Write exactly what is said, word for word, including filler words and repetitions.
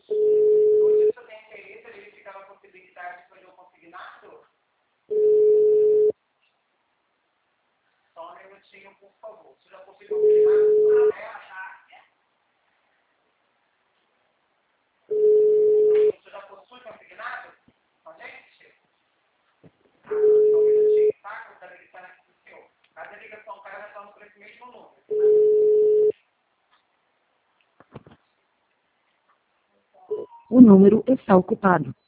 Hoje, se eu tenho interesse, ele fica na possibilidade de fazer o consignado? Só um minutinho, por favor. Se já possui consignado, é achar. Você já possui consignado? Com a gente? Ah, só um minutinho, tá? Que eu quero ligar aqui pro senhor. Cada ligação cai, nós estamos por esse mesmo número. O número está ocupado.